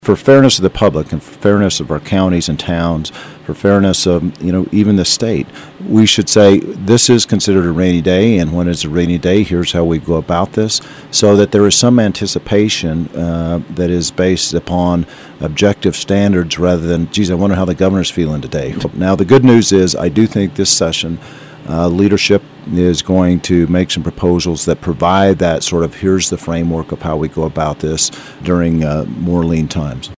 for fairness of the public and for fairness of our counties and towns, for fairness of even the state, we should say this is considered a rainy day, and when it's a rainy day, here's how we go about this, so that there is some anticipation that is based upon objective standards rather than, geez, I wonder how the governor's feeling today. Now, the good news is I do think this session leadership is going to make some proposals that provide that sort of here's the framework of how we go about this during more lean times.